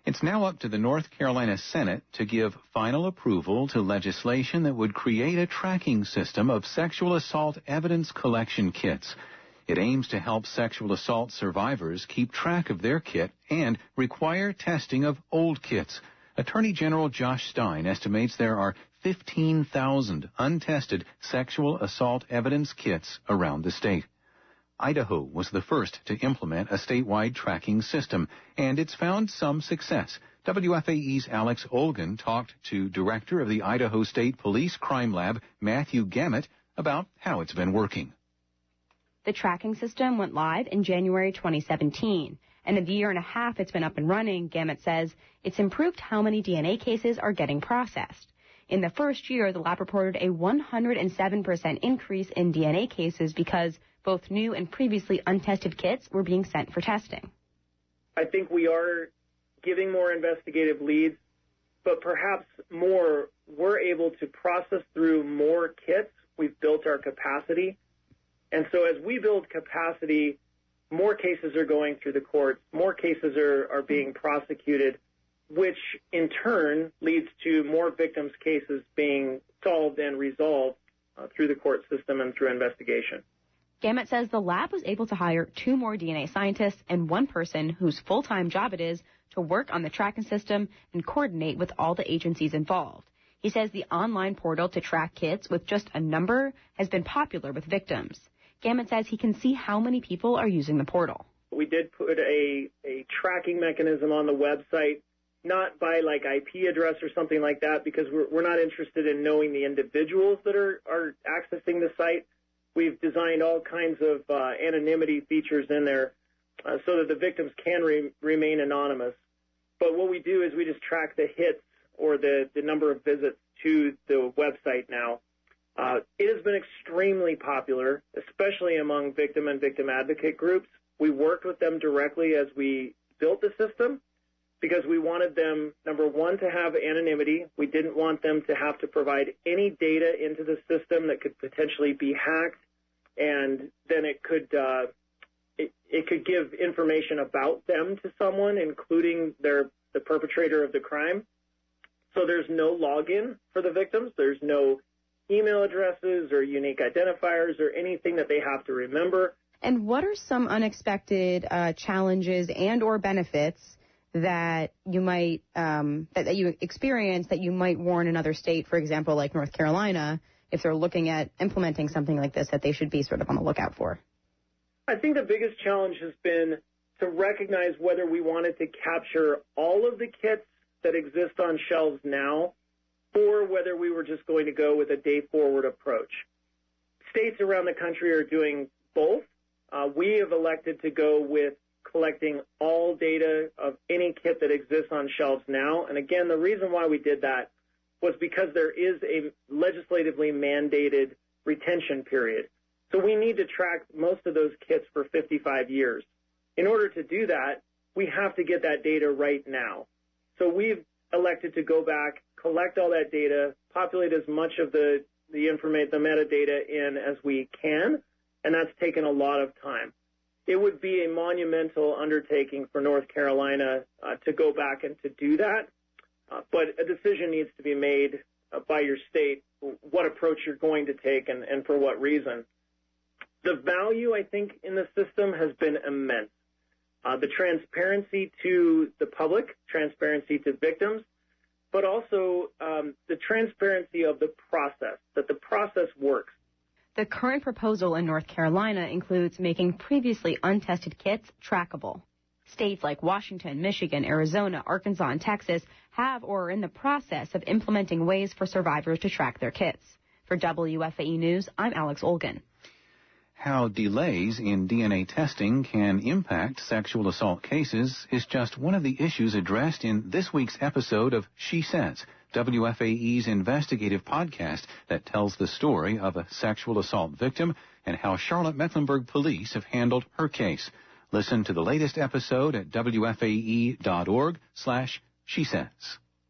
It's now up to the North Carolina Senate to give final approval to legislation that would create a tracking system of sexual assault evidence collection kits. It aims to help sexual assault survivors keep track of their kit and require testing of old kits. Attorney General Josh Stein estimates there are 15,000 untested sexual assault evidence kits around the state. Idaho was the first to implement a statewide tracking system, and it's found some success. WFAE's Alex Olgan talked to Director of the Idaho State Police Crime Lab, Matthew Gamet, about how it's been working. The tracking system went live in January 2017, and in the year and a half it's been up and running, Gamet says it's improved how many DNA cases are getting processed. In the first year, the lab reported a 107% increase in DNA cases because both new and previously untested kits were being sent for testing. I think we are giving more investigative leads, but perhaps more, we're able to process through more kits. We've built our capacity. And so as we build capacity, more cases are going through the courts, more cases are being prosecuted, which in turn leads to more victims' cases being solved and resolved through the court system and through investigation. Gamet says the lab was able to hire 2 more DNA scientists and 1 person whose full-time job it is to work on the tracking system and coordinate with all the agencies involved. He says the online portal to track kits with just a number has been popular with victims. Gamet says he can see how many people are using the portal. We did put a tracking mechanism on the website, not by like IP address or something like that, because we're not interested in knowing the individuals that are accessing the site. We've designed all kinds of anonymity features in there so that the victims can remain anonymous. But what we do is we just track the hits or the number of visits to the website now. It has been extremely popular, especially among victim and victim advocate groups. We worked with them directly as we built the system because we wanted them, number one, to have anonymity. We didn't want them to have to provide any data into the system that could potentially be hacked, and then it could give information about them to someone, including the perpetrator of the crime. So there's no login for the victims. There's no email addresses or unique identifiers or anything that they have to remember. And what are some unexpected challenges and or benefits that you might that you experience that you might warn another state, for example, like North Carolina, if they're looking at implementing something like this, that they should be sort of on the lookout for? I think the biggest challenge has been to recognize whether we wanted to capture all of the kits that exist on shelves now, or whether we were just going to go with a day-forward approach. States around the country are doing both. We have elected to go with collecting all data of any kit that exists on shelves now. And again, the reason why we did that was because there is a legislatively mandated retention period. So we need to track most of those kits for 55 years. In order to do that, we have to get that data right now. So we've elected to go back, collect all that data, populate as much of the metadata in as we can, and that's taken a lot of time. It would be a monumental undertaking for North Carolina to go back and to do that, but a decision needs to be made by your state, what approach you're going to take and for what reason. The value, I think, in the system has been immense. The transparency to the public, transparency to victims, but also the transparency of the process, that the process works. The current proposal in North Carolina includes making previously untested kits trackable. States like Washington, Michigan, Arizona, Arkansas, and Texas have or are in the process of implementing ways for survivors to track their kits. For WFAE News, I'm Alex Olgan. How delays in DNA testing can impact sexual assault cases is just one of the issues addressed in this week's episode of She Says, WFAE's investigative podcast that tells the story of a sexual assault victim and how Charlotte-Mecklenburg police have handled her case. Listen to the latest episode at WFAE.org/SheSays.